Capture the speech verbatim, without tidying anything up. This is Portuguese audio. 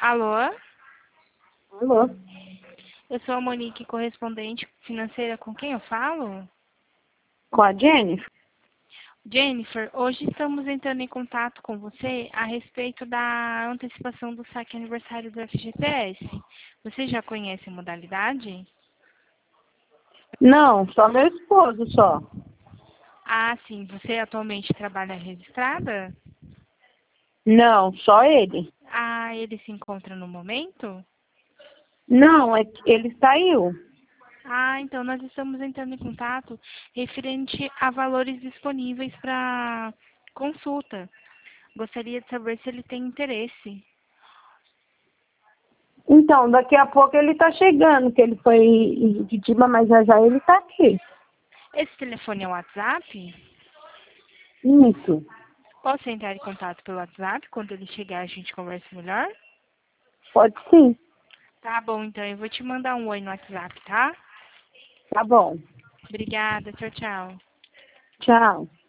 Alô? Alô? Eu sou a Monique, correspondente financeira. Com quem eu falo? Com a Jennifer? Jennifer, hoje estamos entrando em contato com você a respeito da antecipação do saque aniversário do F G T S. Você já conhece a modalidade? Não, só meu esposo só. Ah, sim. Você atualmente trabalha registrada? Não, só ele. Ah, ele se encontra no momento? Não, é que ele saiu. Ah, então nós estamos entrando em contato referente a valores disponíveis para consulta. Gostaria de saber se ele tem interesse. Então, daqui a pouco ele tá chegando, que ele foi em Curitiba, mas já já ele tá aqui. Esse telefone é o WhatsApp? Isso. Posso entrar em contato pelo WhatsApp? Quando ele chegar a gente conversa melhor? Pode sim. Tá bom, então eu vou te mandar um oi no WhatsApp, tá? Tá bom. Obrigada, tchau, tchau. Tchau.